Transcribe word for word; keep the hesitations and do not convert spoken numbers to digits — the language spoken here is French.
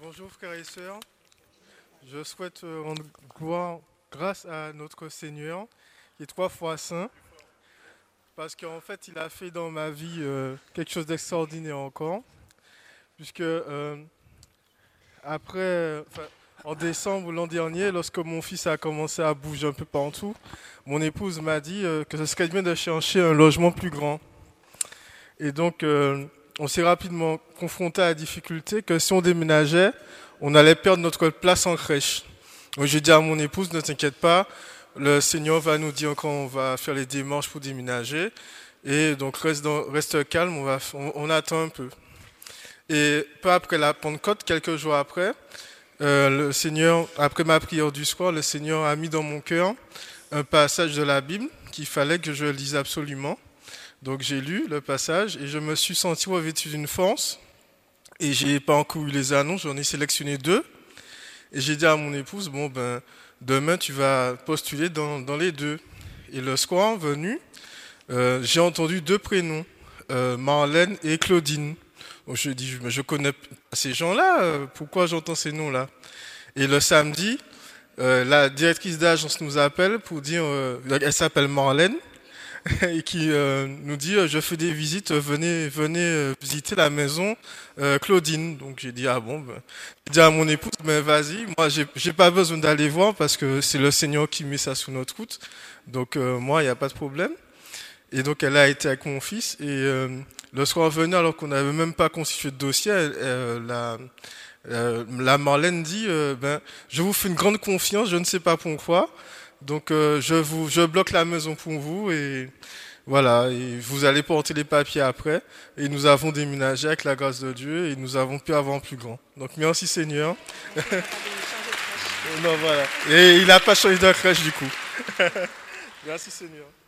Bonjour frères et sœurs, je souhaite euh, rendre gloire, grâce à notre Seigneur qui est trois fois saint, parce qu'en fait il a fait dans ma vie euh, quelque chose d'extraordinaire encore, puisque euh, après, euh, enfin, en décembre l'an dernier, lorsque mon fils a commencé à bouger un peu partout, mon épouse m'a dit euh, que ce serait bien de chercher un logement plus grand. Et donc, euh, on s'est rapidement confronté à la difficulté que si on déménageait, on allait perdre notre place en crèche. Donc, j'ai dit à mon épouse, ne t'inquiète pas, le Seigneur va nous dire quand on va faire les démarches pour déménager. Et donc, reste, dans- reste calme, on, va, on, on attend un peu. Et peu après la Pentecôte, quelques jours après, euh, le Seigneur, après ma prière du soir, le Seigneur a mis dans mon cœur un passage de la Bible qu'il fallait que je lise absolument. Donc j'ai lu le passage et je me suis senti revêtu d'une force et j'ai pas encore eu les annonces, j'en ai sélectionné deux et j'ai dit à mon épouse, bon ben demain tu vas postuler dans, dans les deux. Et le soir venu, euh, j'ai entendu deux prénoms, euh, Marlène et Claudine. Donc je dis, je, je connais ces gens-là, euh, pourquoi j'entends ces noms-là? Et le samedi, euh, la directrice d'agence nous appelle pour dire, euh, elle s'appelle Marlène, et qui euh, nous dit euh, je fais des visites, euh, venez venez euh, visiter la maison euh, Claudine. Donc j'ai dit ah bon, ben, j'ai dit à mon épouse mais vas-y, moi j'ai j'ai pas besoin d'aller voir parce que c'est le Seigneur qui met ça sous notre route. Donc euh, moi il n'y a pas de problème. Et donc elle a été avec mon fils et euh, le soir venu alors qu'on n'avait même pas constitué de dossier, elle- elle- la euh, la Marlène dit euh, ben je vous fais une grande confiance, je ne sais pas pourquoi. Donc euh, je vous je bloque la maison pour vous et voilà, et vous allez porter les papiers après. Et nous avons déménagé avec la grâce de Dieu et nous avons pu avoir plus grand. Donc merci Seigneur. Non, voilà. Et il n'a pas changé de crèche du coup. Merci Seigneur.